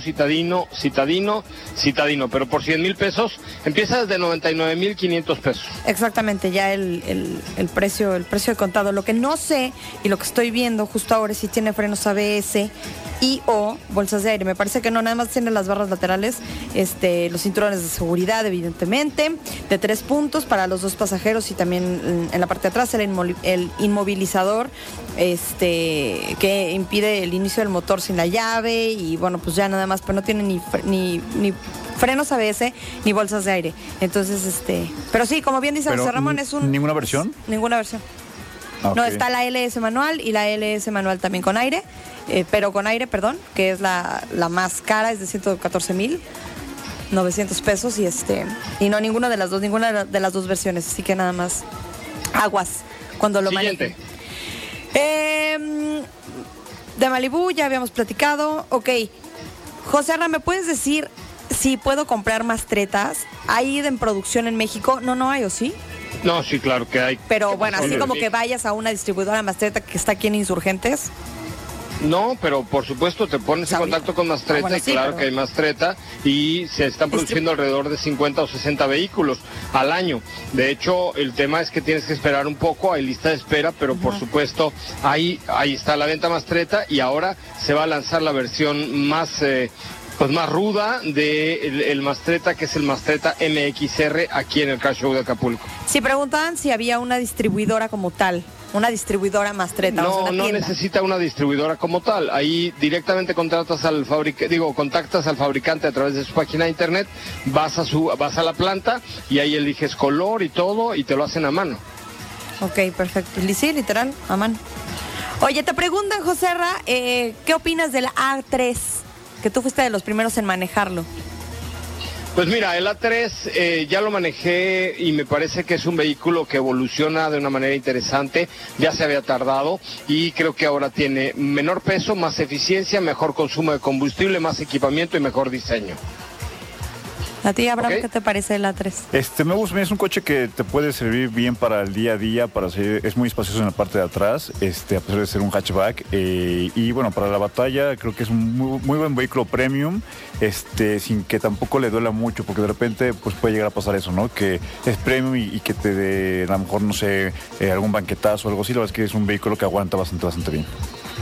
[SPEAKER 2] pero por 100,000 pesos empieza desde 99,500 pesos.
[SPEAKER 3] Exactamente, ya el precio de contado. Lo que no sé y lo que estoy viendo justo ahora es si tiene frenos ABS y o bolsas de aire. Me parece que no, nada más tiene las barras laterales, los cinturones de seguridad, evidentemente, de 3 puntos para los 2 pasajeros, y también en la parte de atrás el inmovilizador que impide el inicio del motor sin la llave, y bueno, pues ya nada más, pero no tiene ni frenos ABS ni bolsas de aire. Entonces, pero sí, como bien dice José Ramón, es un...
[SPEAKER 4] ¿Ninguna versión?
[SPEAKER 3] Ninguna versión. Okay. No, está la LS manual y la LS manual también con aire, que es la más cara, es de 114,900 pesos, y no ninguna de las dos versiones, así que nada más aguas cuando lo manejen. De Malibu ya habíamos platicado. Ok, José Arra, ¿me puedes decir si puedo comprar Mastretas? ¿Hay en producción en México? No hay, ¿o sí?
[SPEAKER 2] No, sí, claro que hay.
[SPEAKER 3] Pero bueno, así como que vayas a una distribuidora Mastreta que está aquí en Insurgentes.
[SPEAKER 2] No, pero por supuesto te pones en contacto con Mastreta, y claro que hay Mastreta, y se están produciendo alrededor de 50 o 60 vehículos al año. De hecho, el tema es que tienes que esperar un poco, hay lista de espera, pero por supuesto ahí está la venta Mastreta, y ahora se va a lanzar la versión más ruda del Mastreta, que es el Mastreta MXR, aquí en el Car Show de Acapulco.
[SPEAKER 3] Si preguntaban si había una distribuidora como tal, una distribuidora Mastreta.
[SPEAKER 2] No necesita una distribuidora como tal. Ahí directamente contactas al fabricante a través de su página de internet, vas a la planta y ahí eliges color y todo, y te lo hacen a mano.
[SPEAKER 3] Ok, perfecto. Sí, literal, a mano. Oye, te preguntan, Joserra, ¿qué opinas del A3? Que tú fuiste de los primeros en manejarlo.
[SPEAKER 2] Pues mira, el A3 ya lo manejé y me parece que es un vehículo que evoluciona de una manera interesante. Ya se había tardado y creo que ahora tiene menor peso, más eficiencia, mejor consumo de combustible, más equipamiento y mejor diseño.
[SPEAKER 3] ¿A ti, Abraham, qué te parece el A3?
[SPEAKER 4] Me gusta, es un coche que te puede servir bien para el día a día, es muy espacioso en la parte de atrás, a pesar de ser un hatchback, y bueno, para la batalla creo que es un muy buen vehículo premium, sin que tampoco le duela mucho, porque de repente pues puede llegar a pasar eso, ¿no? Que es premium y que te dé, a lo mejor, no sé, algún banquetazo o algo así. La verdad es que es un vehículo que aguanta bastante bien.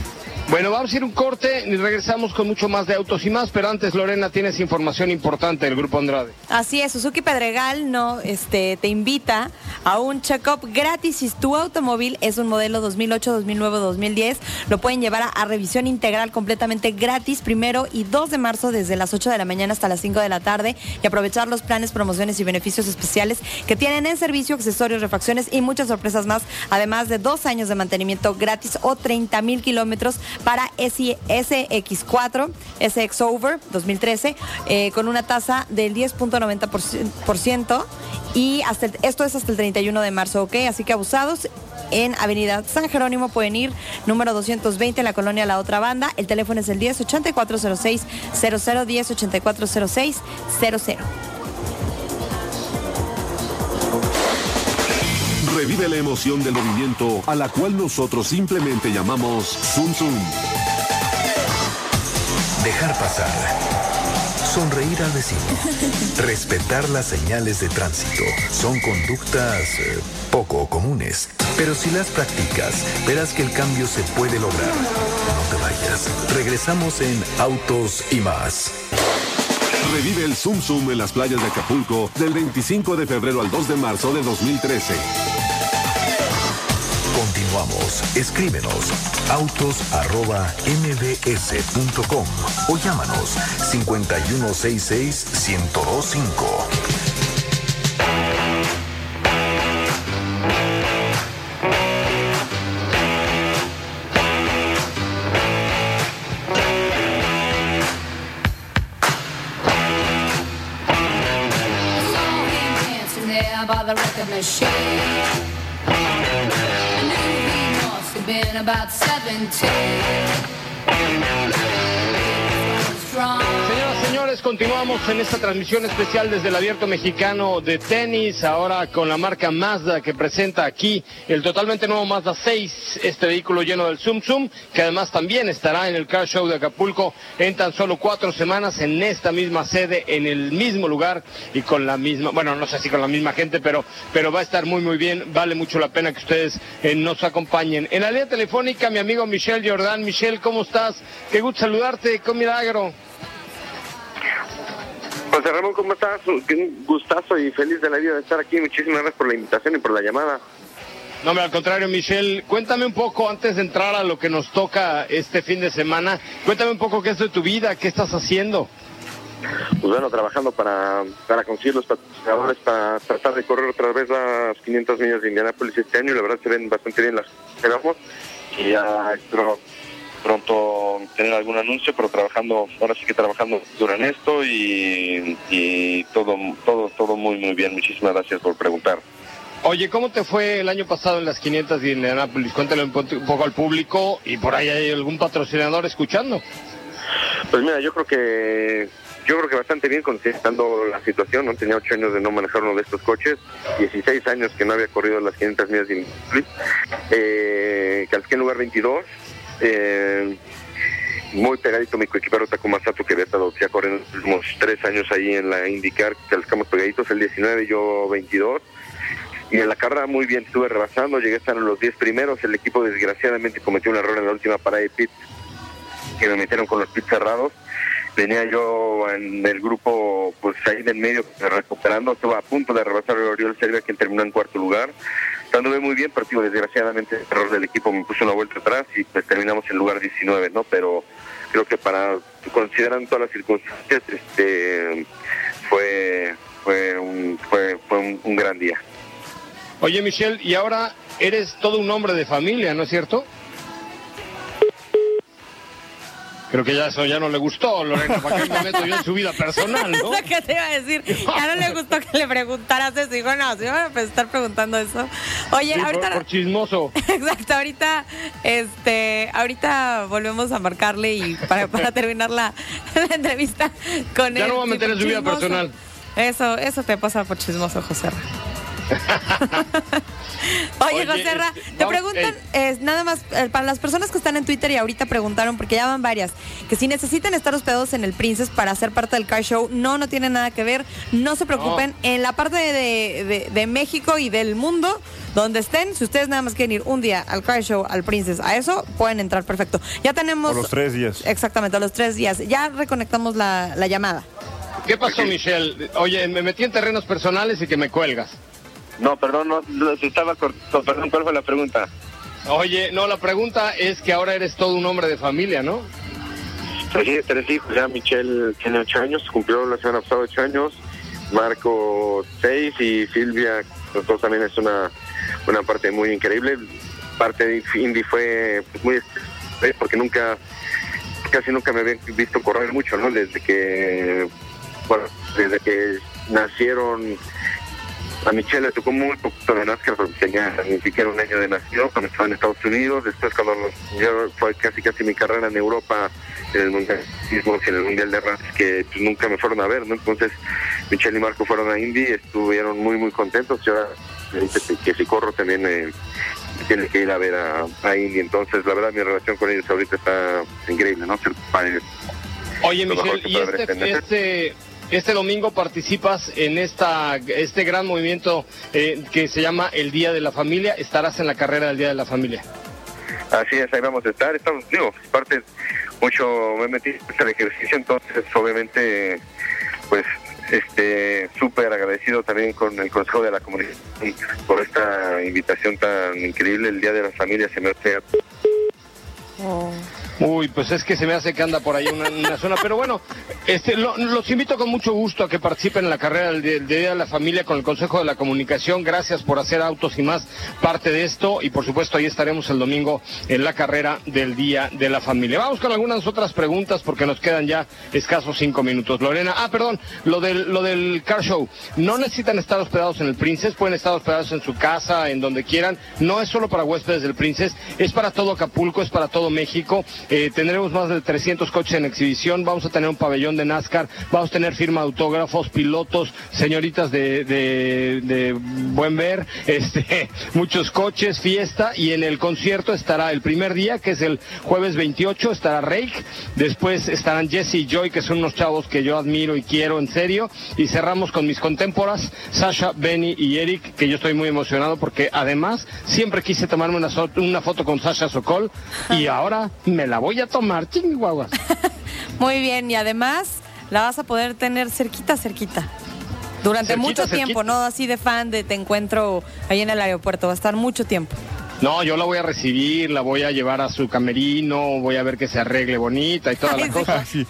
[SPEAKER 2] Bueno, vamos a ir un corte y regresamos con mucho más de Autos y Más, pero antes, Lorena, tienes información importante del Grupo Andrade.
[SPEAKER 3] Así es, Suzuki Pedregal te invita a un check-up gratis. Si tu automóvil es un modelo 2008, 2009, 2010, lo pueden llevar a revisión integral completamente gratis 1 y 2 de marzo desde las 8 de la mañana hasta las 5 de la tarde y aprovechar los planes, promociones y beneficios especiales que tienen en servicio, accesorios, refacciones y muchas sorpresas más, además de 2 años de mantenimiento gratis o 30,000 kilómetros para SX4, SX Over 2013, con una tasa del 10.90% y esto es hasta el 31 de marzo, ¿ok? Así que abusados. En Avenida San Jerónimo pueden ir, número 220 en la colonia La Otra Banda. El teléfono es el 10-8406-00, 10-8406-00.
[SPEAKER 5] Revive la emoción del movimiento, a la cual nosotros simplemente llamamos Zoom Zoom.
[SPEAKER 1] Dejar pasar. Sonreír al vecino. Respetar las señales de tránsito. Son conductas poco comunes. Pero si las practicas, verás que el cambio se puede lograr. No te vayas. Regresamos en Autos y Más.
[SPEAKER 5] Revive el Zoom Zoom en las playas de Acapulco del 25 de febrero al 2 de marzo de 2013.
[SPEAKER 1] Continuamos. Escríbenos autos@mbs.com o llámanos 5166-1025.
[SPEAKER 7] By the record machine, I knew he must have been about 17.
[SPEAKER 2] Señoras, señores, continuamos en esta transmisión especial desde el Abierto Mexicano de Tenis, ahora con la marca Mazda que presenta aquí el totalmente nuevo Mazda 6, este vehículo lleno del Zoom Zoom, que además también estará en el Car Show de Acapulco en tan solo 4 semanas en esta misma sede, en el mismo lugar y con la misma, bueno, no sé si con la misma gente, pero va a estar muy muy bien, vale mucho la pena que ustedes nos acompañen. En la línea telefónica mi amigo Michel Jordan. Michel, ¿cómo estás? Qué gusto saludarte, qué milagro.
[SPEAKER 8] José Ramón, ¿cómo estás? Un gustazo y feliz de la vida de estar aquí. Muchísimas gracias por la invitación y por la llamada.
[SPEAKER 2] No, al contrario, Michel. Cuéntame un poco, antes de entrar a lo que nos toca este fin de semana, cuéntame un poco qué es de tu vida, qué estás haciendo.
[SPEAKER 8] Pues bueno, trabajando para conseguir los patrocinadores, para tratar de correr otra vez las 500 millas de Indianápolis este año, y la verdad se ven bastante bien las que vamos, y ya espero pronto tener algún anuncio, pero ahora sí que trabajando durante esto y todo muy muy bien. Muchísimas gracias por preguntar.
[SPEAKER 2] Oye, ¿cómo te fue el año pasado en las 500 de Indianápolis? Cuéntale un poco al público, y por ahí hay algún patrocinador escuchando.
[SPEAKER 8] Pues mira, yo creo que bastante bien considerando la situación, ¿no? Tenía 8 años de no manejar uno de estos coches, 16 años que no había corrido las 500 millas de Indianápolis, calqué en lugar 22. Muy pegadito mi coequipero Takuma Sato, que había estado ya corriendo los últimos 3 años ahí en la IndyCar, que estamos pegaditos, el 19, yo 22. Y en la carrera muy bien, estuve rebasando, llegué a estar en los 10 primeros. El equipo desgraciadamente cometió un error en la última parada de pit, que me metieron con los pits cerrados. Venía yo en el grupo, pues ahí del medio, recuperando. Estuve a punto de rebasar a Oriol Servia, quien terminó en 4º lugar. Anduve muy bien, pero desgraciadamente el error del equipo me puso una vuelta atrás y pues terminamos en lugar 19, ¿no? Pero creo que considerando todas las circunstancias, fue un gran día.
[SPEAKER 2] Oye, Michel, y ahora eres todo un hombre de familia, ¿no es cierto? Creo que ya eso ya no le gustó, Lorena, ¿para qué me meto yo en su vida personal, no?
[SPEAKER 3] Es lo que te iba a decir, ya no le gustó que le preguntaras eso, dijo, no, se iban a estar preguntando eso. Oye,
[SPEAKER 2] sí,
[SPEAKER 3] ahorita...
[SPEAKER 2] por chismoso.
[SPEAKER 3] Exacto, ahorita volvemos a marcarle y para terminar la entrevista con él.
[SPEAKER 2] Ya no voy a meter en su vida personal.
[SPEAKER 3] Eso te pasa por chismoso, José. Oye, Joserra, te preguntan, nada más, para las personas que están en Twitter y ahorita preguntaron, porque ya van varias, que si necesitan estar hospedados en el Princess para ser parte del Car Show, no tiene nada que ver, no se preocupen, en la parte de México y del mundo, donde estén, si ustedes nada más quieren ir un día al Car Show, al Princess, a eso, pueden entrar perfecto. Ya tenemos...
[SPEAKER 4] Por los 3 días.
[SPEAKER 3] Exactamente, a los 3 días. Ya reconectamos la llamada.
[SPEAKER 2] ¿Qué pasó, Michelle? Oye, me metí en terrenos personales y que me cuelgas.
[SPEAKER 8] No, perdón, no estaba corto. Perdón, ¿cuál fue la pregunta?
[SPEAKER 2] Oye, no, la pregunta es que ahora eres todo un hombre de familia, ¿no?
[SPEAKER 8] Sí, 3 hijos. Ya Michelle tiene 8 años, cumplió la semana pasada 8 años. Marco 6 y Silvia, nosotros también es una parte muy increíble. Parte de Indy fue pues, muy... porque casi nunca me habían visto correr mucho, ¿no? Desde que nacieron, a Michelle le tocó muy poquito de NASCAR porque tenía ni siquiera un año de nacido cuando estaba en Estados Unidos. Después cuando yo fue casi mi carrera en Europa, en el Mundial y en el Mundial de Rats, que pues, nunca me fueron a ver, ¿no? Entonces Michelle y Marco fueron a Indy, estuvieron muy contentos. Yo ahora me dice que si corro también tiene que ir a ver a Indy. Entonces la verdad mi relación con ellos ahorita está increíble, ¿no? Ser padres.
[SPEAKER 2] Oye, Michelle, y este domingo participas en este gran movimiento que se llama el Día de la Familia. Estarás en la carrera del Día de la Familia.
[SPEAKER 8] Así es, ahí vamos a estar. Parte mucho me metí en el ejercicio, entonces obviamente pues súper agradecido también con el Consejo de la Comunidad por esta invitación tan increíble. El Día de la Familia se me hace...
[SPEAKER 2] Uy, pues es que se me hace que anda por ahí una zona, pero bueno, los invito con mucho gusto a que participen en la carrera del Día de la Familia con el Consejo de la Comunicación. Gracias por hacer Autos y Más parte de esto, y por supuesto ahí estaremos el domingo en la carrera del Día de la Familia. Vamos con algunas otras preguntas porque nos quedan ya escasos 5 minutos. Lorena, perdón, lo del Car Show. No necesitan estar hospedados en el Princess, pueden estar hospedados en su casa, en donde quieran. No es solo para huéspedes del Princess, es para todo Acapulco, es para todo México. Tendremos más de 300 coches en exhibición, vamos a tener un pabellón de NASCAR, vamos a tener firma de autógrafos, pilotos, señoritas de buen ver, muchos coches, fiesta, y en el concierto estará el primer día, que es el jueves 28, estará Rake, después estarán Jesse y Joy, que son unos chavos que yo admiro y quiero en serio, y cerramos con mis contemporas, Sasha, Benny y Eric, que yo estoy muy emocionado porque además siempre quise tomarme una foto con Sasha Sokol, y ahora me la voy a tomar, chihuahuas.
[SPEAKER 3] Muy bien, y además la vas a poder tener cerquita. Durante mucho tiempo, no así de fan de te encuentro ahí en el aeropuerto, va a estar mucho tiempo.
[SPEAKER 2] No, yo la voy a recibir, la voy a llevar a su camerino, voy a ver que se arregle bonita y toda la cosa.
[SPEAKER 4] Sí.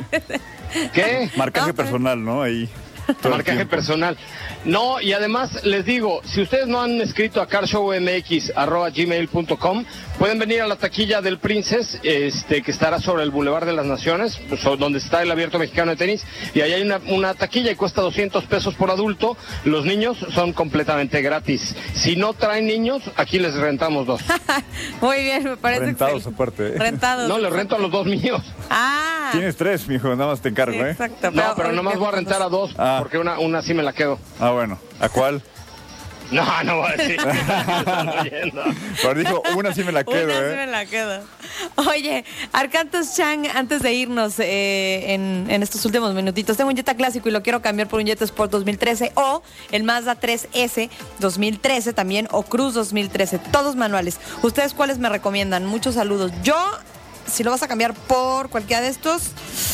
[SPEAKER 2] ¿Qué?
[SPEAKER 4] Marcaje personal, ¿no? Ahí.
[SPEAKER 2] Marcaje personal. No, y además les digo, si ustedes no han escrito a carshowmx@gmail.com, pueden venir a la taquilla del Princess, que estará sobre el Boulevard de las Naciones, pues, donde está el Abierto Mexicano de Tenis, y ahí hay una taquilla y cuesta $200 por adulto. Los niños son completamente gratis. Si no traen niños, aquí les rentamos 2.
[SPEAKER 3] Muy bien, me parece
[SPEAKER 4] rentados aparte.
[SPEAKER 3] Rentados.
[SPEAKER 2] No, les rento a los 2 míos.
[SPEAKER 4] Tienes 3, mijo, nada más te encargo,
[SPEAKER 3] sí, exacto,
[SPEAKER 2] No, pero nomás voy a rentar a 2, porque una sí me la quedo.
[SPEAKER 4] Bueno. ¿A cuál?
[SPEAKER 2] No voy a decir.
[SPEAKER 4] Pero dijo, una sí me la quedo,
[SPEAKER 3] Una sí me la quedo. Oye, Arcantos Chang, antes de irnos en estos últimos minutitos, tengo un Jetta clásico y lo quiero cambiar por un Jetta Sport 2013 o el Mazda 3S 2013 también, o Cruz 2013, todos manuales. ¿Ustedes cuáles me recomiendan? Muchos saludos. Yo, si lo vas a cambiar por cualquiera de estos...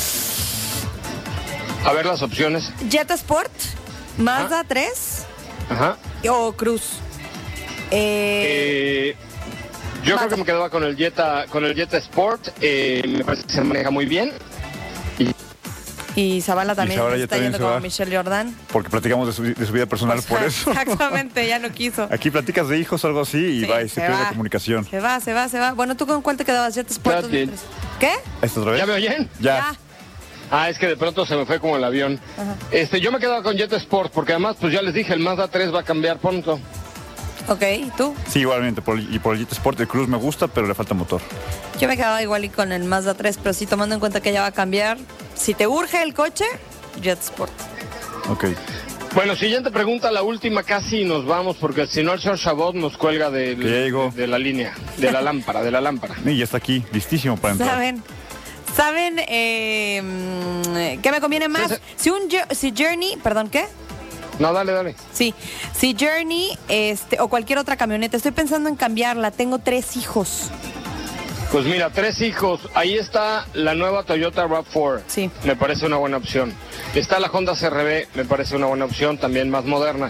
[SPEAKER 2] A ver las opciones.
[SPEAKER 3] Jetta Sport, Mazda 3 o Cruz.
[SPEAKER 2] Yo creo que me quedaba con el Jetta Sport. Me parece que se maneja muy bien.
[SPEAKER 3] Y Zavala también está yendo como Michelle Jordan.
[SPEAKER 4] Porque platicamos de su vida personal, pues, por eso.
[SPEAKER 3] Exactamente, ya no quiso.
[SPEAKER 4] Aquí platicas de hijos o algo así y va y se pierde la comunicación.
[SPEAKER 3] Se va. Bueno, ¿tú con cuál te quedabas? Jetta Sport 2003. ¿Qué?
[SPEAKER 4] ¿Esto otra vez?
[SPEAKER 2] ¿Ya me oyen?
[SPEAKER 4] Ya.
[SPEAKER 2] Es que de pronto se me fue como el avión. Yo me quedaba con Jetta Sport porque además, pues ya les dije, el Mazda 3 va a cambiar pronto.
[SPEAKER 3] Ok, ¿y tú?
[SPEAKER 4] Sí, igualmente, por el Jetta Sport, el Cruz me gusta, pero le falta motor.
[SPEAKER 3] Yo me quedaba igual y con el Mazda 3, pero sí tomando en cuenta que ya va a cambiar. Si te urge el coche, Jetta Sport.
[SPEAKER 4] Ok.
[SPEAKER 2] Bueno, siguiente pregunta, la última casi nos vamos, porque si no el señor Chabot nos cuelga de la línea, de la lámpara.
[SPEAKER 4] Y ya está aquí, listísimo para entrar.
[SPEAKER 3] ¿Saben qué me conviene más? Si Journey, perdón, ¿qué?
[SPEAKER 2] No, dale.
[SPEAKER 3] Sí, si Journey o cualquier otra camioneta, estoy pensando en cambiarla, tengo 3 hijos.
[SPEAKER 2] Pues mira, 3 hijos, ahí está la nueva Toyota RAV4,
[SPEAKER 3] sí.
[SPEAKER 2] Me parece una buena opción. Está la Honda CR-V, me parece una buena opción, también más moderna.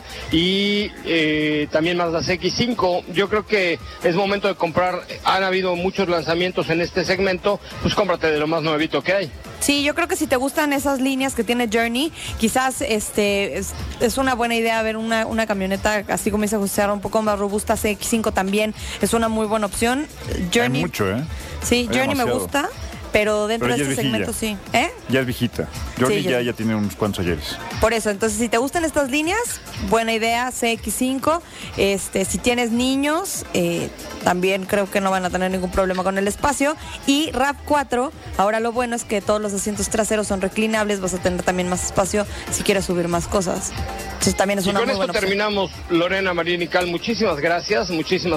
[SPEAKER 2] Y también Mazda CX-5, yo creo que es momento de comprar, han habido muchos lanzamientos en este segmento, pues cómprate de lo más nuevito que hay.
[SPEAKER 3] Sí, yo creo que si te gustan esas líneas que tiene Journey, quizás es una buena idea ver una camioneta, así como dice José, un poco más robusta. CX-5 también es una muy buena opción. Journey,
[SPEAKER 4] hay mucho, ¿eh?
[SPEAKER 3] Sí,
[SPEAKER 4] hay
[SPEAKER 3] Journey
[SPEAKER 4] demasiado.
[SPEAKER 3] Me gusta, pero dentro de este segmento sí.
[SPEAKER 4] Ya es viejita. Journey
[SPEAKER 3] sí,
[SPEAKER 4] ya tiene unos cuantos ayeres.
[SPEAKER 3] Por eso, entonces si te gustan estas líneas, buena idea, CX-5. Si tienes niños, también creo que no van a tener ningún problema con el espacio. Y RAV4, ahora lo bueno es que todos los asientos traseros son reclinables, vas a tener también más espacio si quieres subir más cosas. Entonces también es una muy buena opción.
[SPEAKER 2] Y con esto terminamos, Lorena Marín y Cal. Muchísimas gracias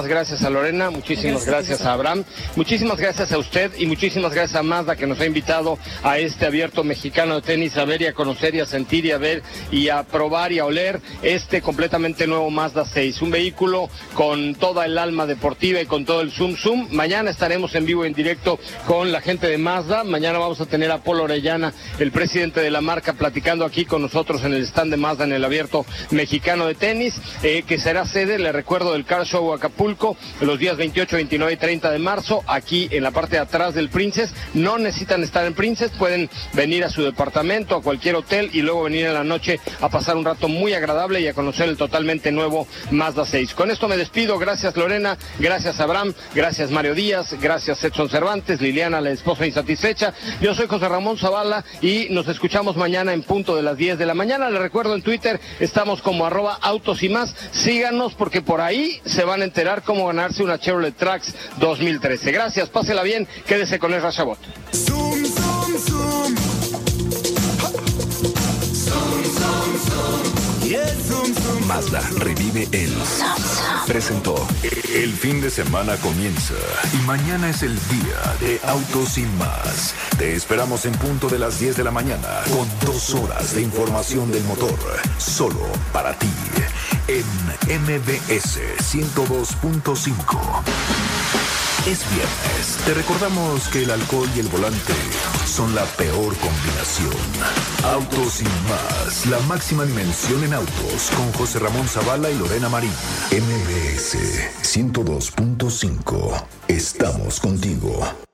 [SPEAKER 2] a Lorena, muchísimas gracias a Abraham, muchísimas gracias a usted y muchísimas gracias a Mazda, que nos ha invitado a este abierto mexicano de tenis, a ver y a conocer y a sentir y a ver y a probar y a oler este completamente nuevo Mazda 6, un vehículo con toda el alma deportiva y con todo el zoom. Mañana estaremos en vivo en directo con la gente de Mazda. Mañana vamos a tener a Polo Orellana, el presidente de la marca, platicando aquí con nosotros en el stand de Mazda en el abierto mexicano de tenis, que será sede, le recuerdo, del Car Show Acapulco los días 28, 29 y 30 de marzo, aquí en la parte de atrás del Princess. No necesitan estar en Princess, pueden venir a su departamento, a cualquier hotel, y luego venir en la noche a pasar un rato muy agradable y a conocer el totalmente nuevo Mazda 6. Con esto me despido. Gracias, Lorena, gracias, Abraham, gracias, Mario Díaz, gracias, Edson Cervantes, Liliana, la esposa insatisfecha. Yo soy José Ramón Zavala y nos escuchamos mañana en punto de las 10 de la mañana. Les recuerdo, en Twitter estamos como @autos_y_más. Síganos, porque por ahí se van a enterar cómo ganarse una Chevrolet Trax 2013. Gracias, pásela bien, quédese con Ezra Chabot.
[SPEAKER 9] Zoom, zoom, zoom. Zoom, zoom, zoom. Yeah, zoom, zoom.
[SPEAKER 1] Mazda revive el presentó. El fin de semana comienza y mañana es el día de Autos y Más. Te esperamos en punto de las 10 de la mañana con 2 horas de información del motor, solo para ti, en MBS 102.5. Es viernes. Te recordamos que el alcohol y el volante son la peor combinación. Autos y Más, la máxima dimensión en autos, con José Ramón Zavala y Lorena Marín. MBS 102.5. Estamos contigo.